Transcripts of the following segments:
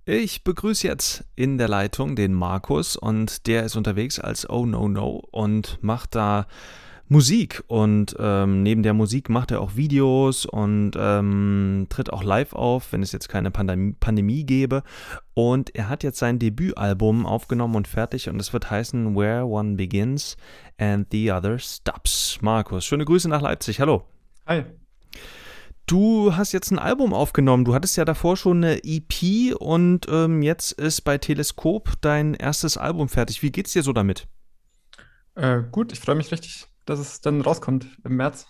Ich begrüße jetzt in der Leitung den Markus und der ist unterwegs als Oh No No und macht da Musik und neben der Musik macht er auch Videos und tritt auch live auf, wenn es jetzt keine Pandemie gäbe. Und er hat jetzt sein Debütalbum aufgenommen und fertig und es wird heißen Where One Begins and the Other Stops. Markus, schöne Grüße nach Leipzig. Hallo. Hi. Du hast jetzt ein Album aufgenommen. Du hattest ja davor schon eine EP und jetzt ist bei Teleskop dein erstes Album fertig. Wie geht's dir so damit? Gut, ich freue mich richtig, dass es dann rauskommt im März.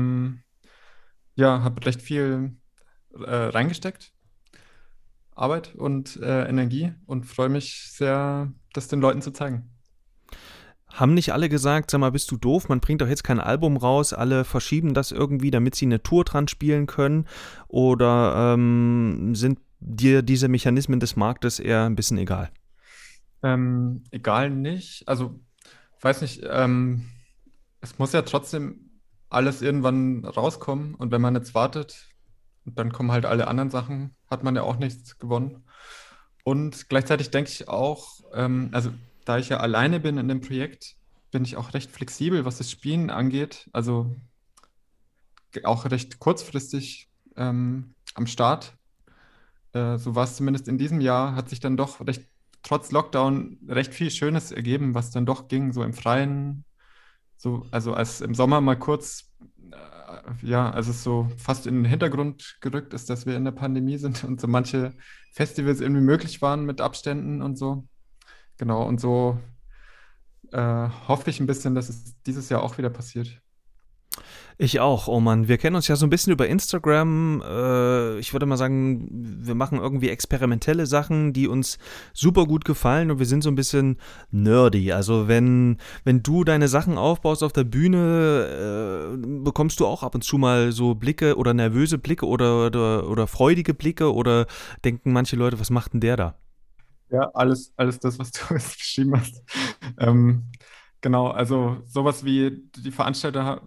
Ja, habe recht viel reingesteckt, Arbeit und Energie und freue mich sehr, das den Leuten zu zeigen. Haben nicht alle gesagt, sag mal, bist du doof? Man bringt doch jetzt kein Album raus. Alle verschieben das irgendwie, damit sie eine Tour dran spielen können. Oder sind dir diese Mechanismen des Marktes eher ein bisschen egal? Egal nicht, also weiß nicht, es muss ja trotzdem alles irgendwann rauskommen und wenn man jetzt wartet, dann kommen halt alle anderen Sachen, hat man ja auch nichts gewonnen. Und gleichzeitig denke ich auch, also da ich ja alleine bin in dem Projekt, bin ich auch recht flexibel, was das Spielen angeht. Also auch recht kurzfristig am Start. So war es zumindest in diesem Jahr, hat sich dann doch recht, trotz Lockdown recht viel Schönes ergeben, was dann doch ging, so im Freien. So, also als im Sommer mal kurz, ja, als es so fast in den Hintergrund gerückt ist, dass wir in der Pandemie sind und so manche Festivals irgendwie möglich waren mit Abständen und so. Genau, und so hoffe ich ein bisschen, dass es dieses Jahr auch wieder passiert. Ich auch, oh Mann. Wir kennen uns ja so ein bisschen über Instagram. Ich würde mal sagen, wir machen irgendwie experimentelle Sachen, die uns super gut gefallen und wir sind so ein bisschen nerdy. Also wenn du deine Sachen aufbaust auf der Bühne, bekommst du auch ab und zu mal so Blicke oder nervöse Blicke oder freudige Blicke oder denken manche Leute, was macht denn der da? Ja, alles das, was du jetzt beschrieben hast. Ähm, genau, also sowas wie die Veranstalter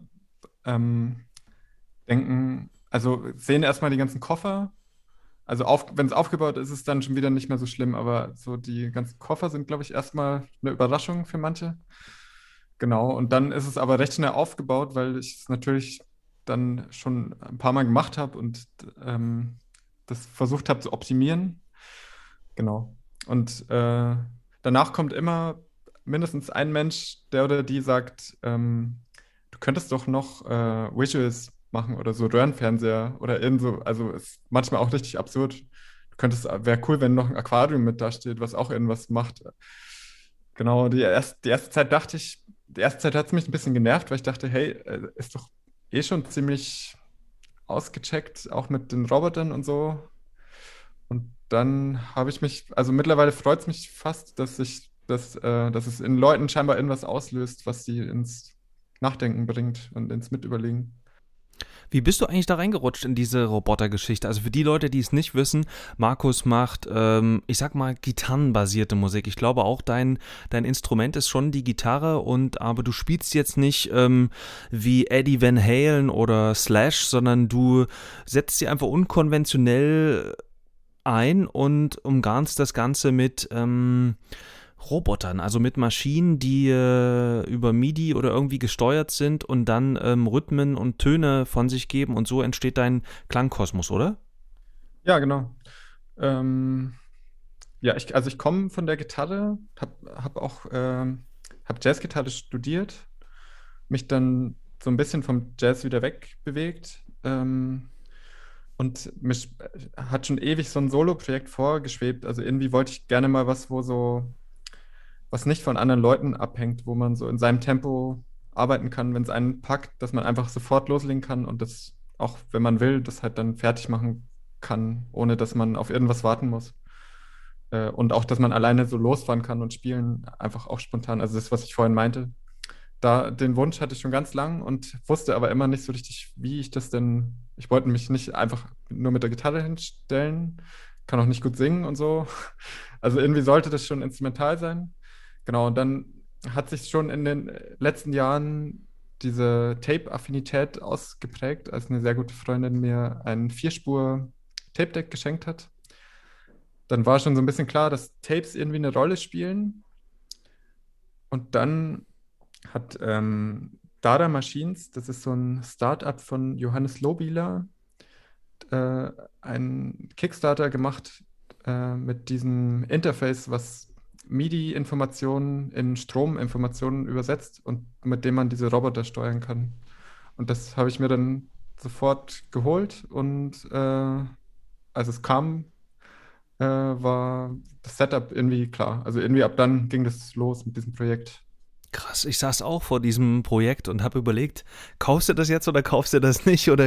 denken, also sehen erstmal die ganzen Koffer. Also wenn es aufgebaut ist, ist es dann schon wieder nicht mehr so schlimm, aber so die ganzen Koffer sind, glaube ich, erstmal eine Überraschung für manche. Genau, und dann ist es aber recht schnell aufgebaut, weil ich es natürlich dann schon ein paar Mal gemacht habe und das versucht habe zu optimieren. Genau. Und danach kommt immer mindestens ein Mensch, der oder die sagt, du könntest doch noch Visuals machen oder so Röhrenfernseher oder irgend so. Also ist manchmal auch richtig absurd. Wäre cool, wenn noch ein Aquarium mit da steht, was auch irgendwas macht. Genau, die erste Zeit dachte ich, die erste Zeit hat es mich ein bisschen genervt, weil ich dachte, hey, ist doch eh schon ziemlich ausgecheckt, auch mit den Robotern und so. Und dann habe ich mich, also mittlerweile freut es mich fast, dass es in Leuten scheinbar irgendwas auslöst, was sie ins Nachdenken bringt und ins Mitüberlegen. Wie bist du eigentlich da reingerutscht in diese Robotergeschichte? Also für die Leute, die es nicht wissen, Markus macht, ich sag mal, gitarrenbasierte Musik. Ich glaube auch, dein Instrument ist schon die Gitarre aber du spielst jetzt nicht wie Eddie Van Halen oder Slash, sondern du setzt sie einfach unkonventionell ein und umgarnst das Ganze mit Robotern, also mit Maschinen, die über MIDI oder irgendwie gesteuert sind und dann Rhythmen und Töne von sich geben und so entsteht dein Klangkosmos, oder? Ja, genau. Ähm, ja, also ich komme von der Gitarre, hab auch hab Jazzgitarre studiert, mich dann so ein bisschen vom Jazz wieder wegbewegt. Und mich hat schon ewig so ein Solo-Projekt vorgeschwebt. Also irgendwie wollte ich gerne mal was, was nicht von anderen Leuten abhängt, wo man so in seinem Tempo arbeiten kann, wenn es einen packt, dass man einfach sofort loslegen kann und das auch, wenn man will, das halt dann fertig machen kann, ohne dass man auf irgendwas warten muss. Und auch, dass man alleine so losfahren kann und spielen, einfach auch spontan. Also das, was ich vorhin meinte. Den Wunsch hatte ich schon ganz lang und wusste aber immer nicht so richtig, wie ich das denn. Ich wollte mich nicht einfach nur mit der Gitarre hinstellen, kann auch nicht gut singen und so. Also irgendwie sollte das schon instrumental sein. Genau, und dann hat sich schon in den letzten Jahren diese Tape-Affinität ausgeprägt, als eine sehr gute Freundin mir ein Vierspur-Tape-Deck geschenkt hat. dann war schon so ein bisschen klar, dass Tapes irgendwie eine Rolle spielen. Und dann hat Dada Machines, das ist so ein Startup von Johannes Lohbihler, äh, einen Kickstarter gemacht mit diesem Interface, was MIDI-Informationen in Strominformationen übersetzt und mit dem man diese Roboter steuern kann. Und das habe ich mir dann sofort geholt und als es kam, war das Setup irgendwie klar. Also irgendwie ab dann ging das los mit diesem Projekt. Krass, ich saß auch vor diesem Projekt und habe überlegt, kaufst du das jetzt oder kaufst du das nicht oder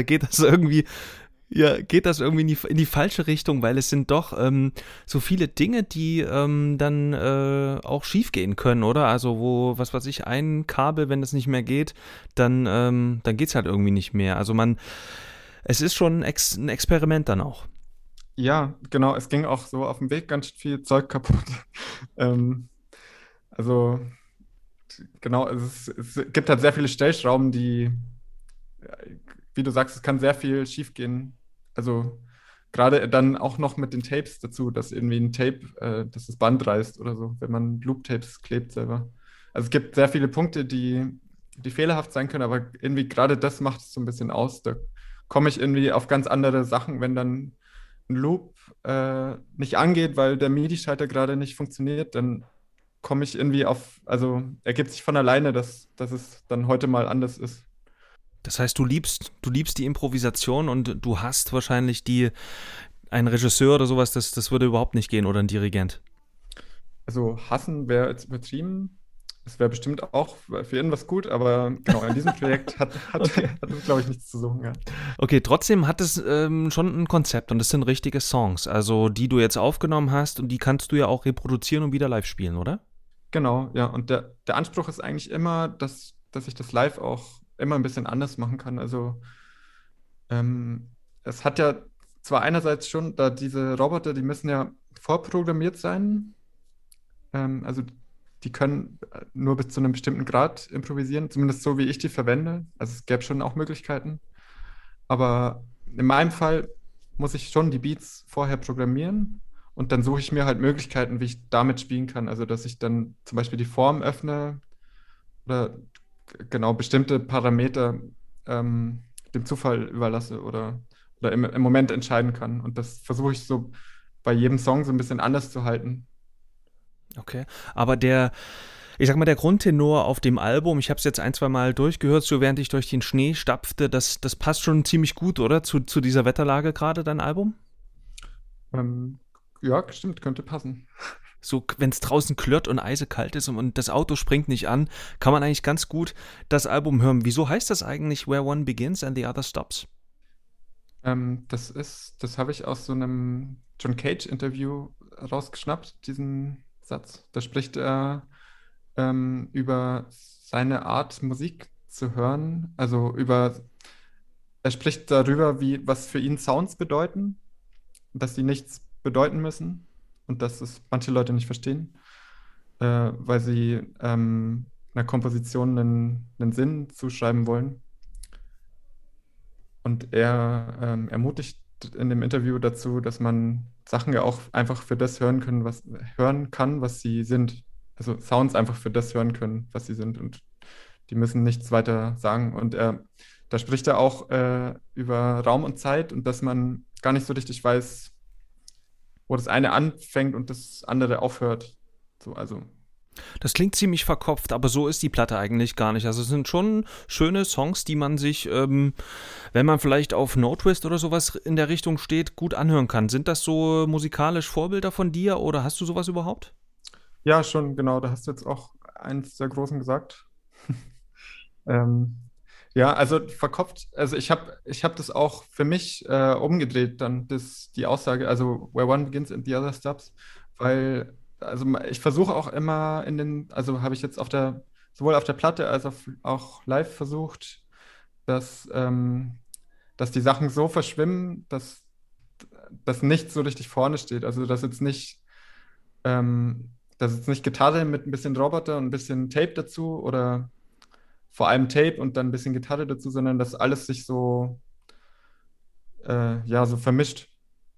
geht das irgendwie in die falsche Richtung, weil es sind doch so viele Dinge, die dann auch schief gehen können, oder? Also wo, was weiß ich, ein Kabel, wenn das nicht mehr geht, dann geht's halt irgendwie nicht mehr. Es ist schon ein Experiment dann auch. Ja, genau, es ging auch so auf dem Weg ganz viel Zeug kaputt. Ähm, also genau, es gibt halt sehr viele Stellschrauben, die, wie du sagst, es kann sehr viel schiefgehen. Also gerade dann auch noch mit den Tapes dazu, dass irgendwie ein Tape, dass das Band reißt oder so, wenn man Loop-Tapes klebt selber. Also es gibt sehr viele Punkte, die fehlerhaft sein können, aber irgendwie gerade das macht es so ein bisschen aus. Da komme ich irgendwie auf ganz andere Sachen, wenn dann ein Loop nicht angeht, weil der MIDI-Schalter gerade nicht funktioniert, dann komme ich irgendwie auf, also ergibt sich von alleine, dass es dann heute mal anders ist. Das heißt, du liebst die Improvisation und du hast wahrscheinlich einen Regisseur oder sowas, das würde überhaupt nicht gehen oder ein Dirigent. Also hassen wäre jetzt übertrieben. Es wäre bestimmt auch für irgendwas gut, aber genau, in diesem Projekt Okay. hat es, glaube ich, nichts zu suchen. Ja. Okay, trotzdem hat es schon ein Konzept und es sind richtige Songs, also die du jetzt aufgenommen hast und die kannst du ja auch reproduzieren und wieder live spielen, oder? Genau, ja. Und der Anspruch ist eigentlich immer, dass ich das live auch immer ein bisschen anders machen kann. Also es hat ja zwar einerseits schon, da diese Roboter, die müssen ja vorprogrammiert sein. Also die können nur bis zu einem bestimmten Grad improvisieren, zumindest so wie ich die verwende. Also es gäbe schon auch Möglichkeiten. Aber in meinem Fall muss ich schon die Beats vorher programmieren und dann suche ich mir halt Möglichkeiten, wie ich damit spielen kann. Also dass ich dann zum Beispiel die Form öffne oder genau bestimmte Parameter dem Zufall überlasse oder im Moment entscheiden kann. Und das versuche ich so bei jedem Song so ein bisschen anders zu halten. Okay. Aber ich sag mal, der Grundtenor auf dem Album, ich habe es jetzt ein, zwei Mal durchgehört, so während ich durch den Schnee stapfte, das passt schon ziemlich gut, oder? Zu dieser Wetterlage gerade, dein Album? Ähm, ja, stimmt, könnte passen. So, wenn es draußen klirrt und eisekalt ist und das Auto springt nicht an, kann man eigentlich ganz gut das Album hören. Wieso heißt das eigentlich Where One Begins and the Other Stops? Das habe ich aus so einem John Cage-Interview rausgeschnappt, diesen Satz. Da spricht er über seine Art, Musik zu hören. Er spricht darüber, was für ihn Sounds bedeuten, dass sie nichts bedeuten müssen und dass es manche Leute nicht verstehen, weil sie einer Komposition einen Sinn zuschreiben wollen. Und er ermutigt in dem Interview dazu, dass man Sachen ja auch einfach für das hören kann, was sie sind. Also Sounds einfach für das hören können, was sie sind. Und die müssen nichts weiter sagen. Da spricht er auch über Raum und Zeit und dass man gar nicht so richtig weiß, wo das eine anfängt und das andere aufhört. So, also Das klingt ziemlich verkopft, aber so ist die Platte eigentlich gar nicht. Also es sind schon schöne Songs, die man sich, wenn man vielleicht auf No Twist oder sowas in der Richtung steht, gut anhören kann. Sind das so musikalisch Vorbilder von dir oder hast du sowas überhaupt? ja, schon genau, da hast du jetzt auch eins der Großen gesagt. Ähm, ja, also verkopft, also ich hab das auch für mich umgedreht, dann die Aussage, also where one begins and the other stops, weil, ich versuche auch immer also habe ich jetzt sowohl auf der Platte als auch live versucht, dass, dass die Sachen so verschwimmen, dass nichts so richtig vorne steht. Also dass jetzt nicht Gitarre mit ein bisschen Roboter und ein bisschen Tape dazu oder vor allem Tape und dann ein bisschen Gitarre dazu, sondern dass alles sich so, ja, so vermischt.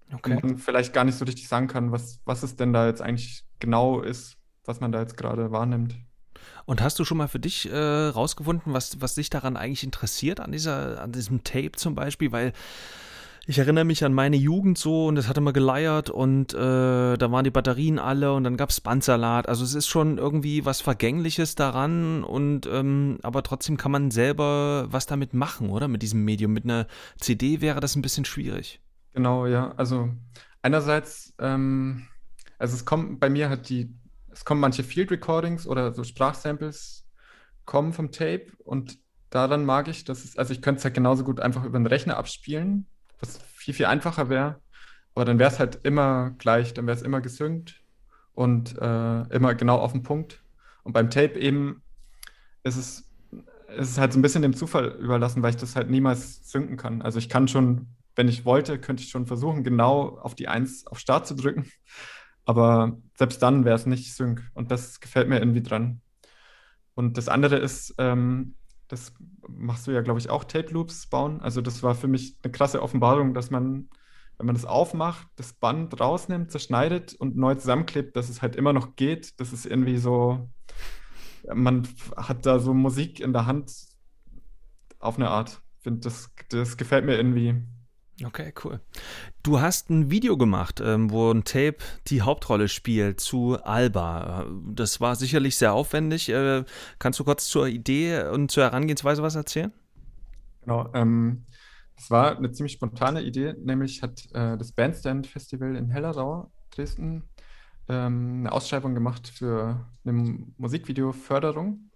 und Okay. man vielleicht gar nicht so richtig sagen kann, was es denn da jetzt eigentlich genau ist, was man da jetzt gerade wahrnimmt. Und hast du schon mal für dich rausgefunden, was dich daran eigentlich interessiert, an diesem Tape zum Beispiel? Weil ich erinnere mich an meine Jugend so und es hat immer geleiert und da waren die Batterien alle und dann gab es Bandsalat. Also es ist schon irgendwie was Vergängliches daran und aber trotzdem kann man selber was damit machen, oder? Mit diesem Medium. Mit einer CD wäre das ein bisschen schwierig. Genau, ja. Also einerseits, also es kommen bei mir halt es kommen manche Field Recordings oder so Sprachsamples kommen vom Tape und daran mag ich, also ich könnte es halt genauso gut einfach über den Rechner abspielen, was viel, viel einfacher wäre. Aber dann wäre es halt immer gleich, dann wäre es immer gesynkt und immer genau auf den Punkt. Und beim Tape eben ist es ist halt so ein bisschen dem Zufall überlassen, weil ich das halt niemals synken kann. Also ich kann schon, wenn ich wollte, könnte ich schon versuchen, genau auf die Eins auf Start zu drücken. Aber selbst dann wäre es nicht sync. Und das gefällt mir irgendwie dran. Und das andere ist, das machst du ja, glaube ich, auch Tape Loops bauen. Also das war für mich eine krasse Offenbarung, dass man, wenn man das aufmacht, das Band rausnimmt, zerschneidet und neu zusammenklebt, dass es halt immer noch geht. Das ist irgendwie so, man hat da so Musik in der Hand auf eine Art. Ich finde, das gefällt mir irgendwie. Okay, cool. Du hast ein Video gemacht, wo ein Tape die Hauptrolle spielt zu Alba. Das war sicherlich sehr aufwendig. Kannst du kurz zur Idee und zur Herangehensweise was erzählen? Genau. Das war eine ziemlich spontane Idee, nämlich hat das Bandstand Festival in Hellerau, Dresden, eine Ausschreibung gemacht für eine Musikvideo-Förderung.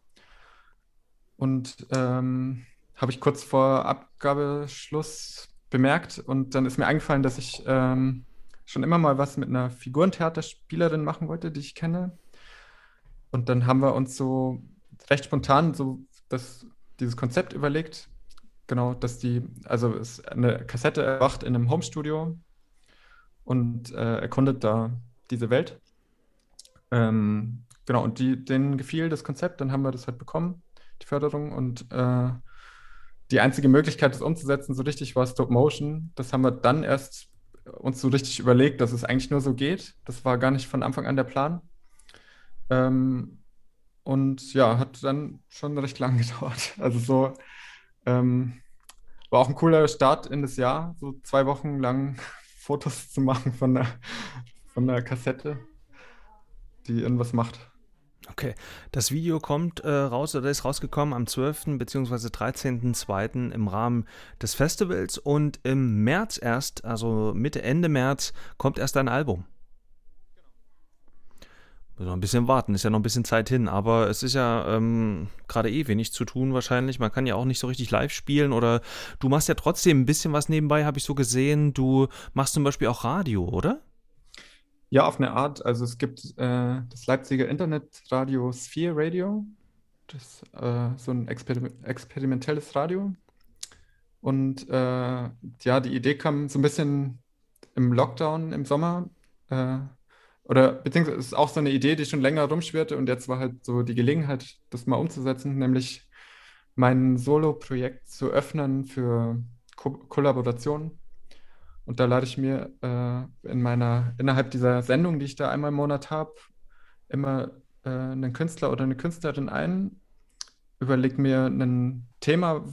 Und habe ich kurz vor Abgabeschluss bemerkt. Und dann ist mir eingefallen, dass ich schon immer mal was mit einer Figurentheaterspielerin machen wollte, die ich kenne. Und dann haben wir uns so recht spontan dieses Konzept überlegt. Genau, also ist eine Kassette erwacht in einem Homestudio und erkundet da diese Welt. Genau, und denen gefiel das Konzept, dann haben wir das halt bekommen, die Förderung. Und die einzige Möglichkeit, das umzusetzen, so richtig war Stop Motion. Das haben wir dann erst uns so richtig überlegt, dass es eigentlich nur so geht. Das war gar nicht von Anfang an der Plan. Ähm, und ja, hat dann schon recht lang gedauert. Also so ähm, war auch ein cooler Start in das Jahr, so 2 Wochen lang Fotos zu machen von der Kassette, die irgendwas macht. Okay, das Video kommt raus oder ist rausgekommen am 12. bzw. 13.02. im Rahmen des Festivals und im März erst, also Mitte, Ende März, kommt erst ein Album. Müssen wir ein bisschen warten, ist ja noch ein bisschen Zeit hin, aber es ist ja gerade wenig zu tun wahrscheinlich. Man kann ja auch nicht so richtig live spielen oder du machst ja trotzdem ein bisschen was nebenbei, habe ich so gesehen. Du machst zum Beispiel auch Radio, oder? Ja, auf eine Art. Also es gibt das Leipziger Internetradio Sphere Radio. Das ist so ein experimentelles Radio. Und ja, die Idee kam so ein bisschen im Lockdown im Sommer. Oder beziehungsweise es ist auch so eine Idee, die schon länger rumschwirrte und jetzt war halt so die Gelegenheit, das mal umzusetzen, nämlich mein Solo-Projekt zu öffnen für Kollaborationen. Und da lade ich mir innerhalb dieser Sendung, die ich da einmal im Monat habe, immer einen Künstler oder eine Künstlerin ein, überlege mir ein Thema,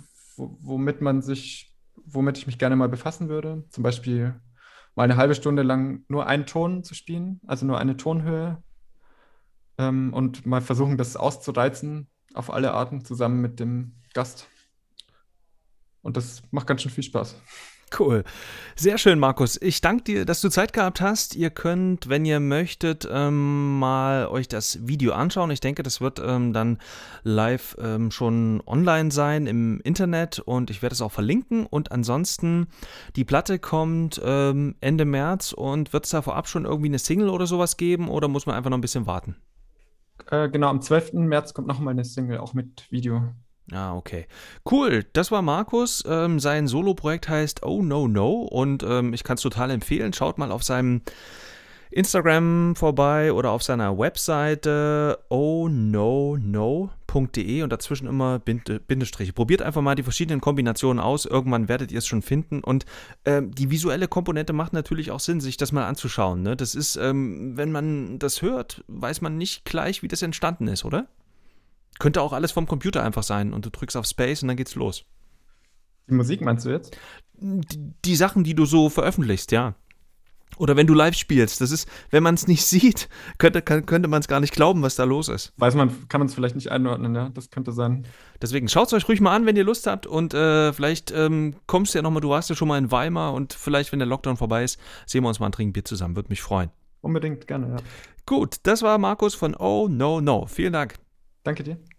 womit ich mich gerne mal befassen würde. Zum Beispiel mal eine halbe Stunde lang nur einen Ton zu spielen, also nur eine Tonhöhe, und mal versuchen, das auszureizen auf alle Arten zusammen mit dem Gast. Und das macht ganz schön viel Spaß. Cool. Sehr schön, Markus. Ich danke dir, dass du Zeit gehabt hast. Ihr könnt, wenn ihr möchtet, mal euch das Video anschauen. Ich denke, das wird dann live schon online sein im Internet und ich werde es auch verlinken. Und ansonsten, die Platte kommt Ende März und wird es da vorab schon irgendwie eine Single oder sowas geben oder muss man einfach noch ein bisschen warten? Genau, am 12. März kommt noch mal eine Single, auch mit Video. Ah, okay. Cool, das war Markus. Sein Solo-Projekt heißt Oh No No und ich kann es total empfehlen. Schaut mal auf seinem Instagram vorbei oder auf seiner Webseite ohnono.de und dazwischen immer Bindestriche. Probiert einfach mal die verschiedenen Kombinationen aus. Irgendwann werdet ihr es schon finden. Und die visuelle Komponente macht natürlich auch Sinn, sich das mal anzuschauen. Ne? Das ist, wenn man das hört, weiß man nicht gleich, wie das entstanden ist, oder? Könnte auch alles vom Computer einfach sein und du drückst auf Space und dann geht's los. Die Musik meinst du jetzt? Die Sachen, die du so veröffentlichst, ja. Oder wenn du live spielst, das ist, wenn man es nicht sieht, könnte man es gar nicht glauben, was da los ist. Kann man es vielleicht nicht einordnen, ja? Das könnte sein. Deswegen schaut es euch ruhig mal an, wenn ihr Lust habt und vielleicht kommst du ja nochmal, du warst ja schon mal in Weimar und vielleicht, wenn der Lockdown vorbei ist, sehen wir uns mal ein Trinkbier zusammen, würde mich freuen. Unbedingt, gerne, ja. Gut, das war Markus von Oh No No. Vielen Dank. Danke dir.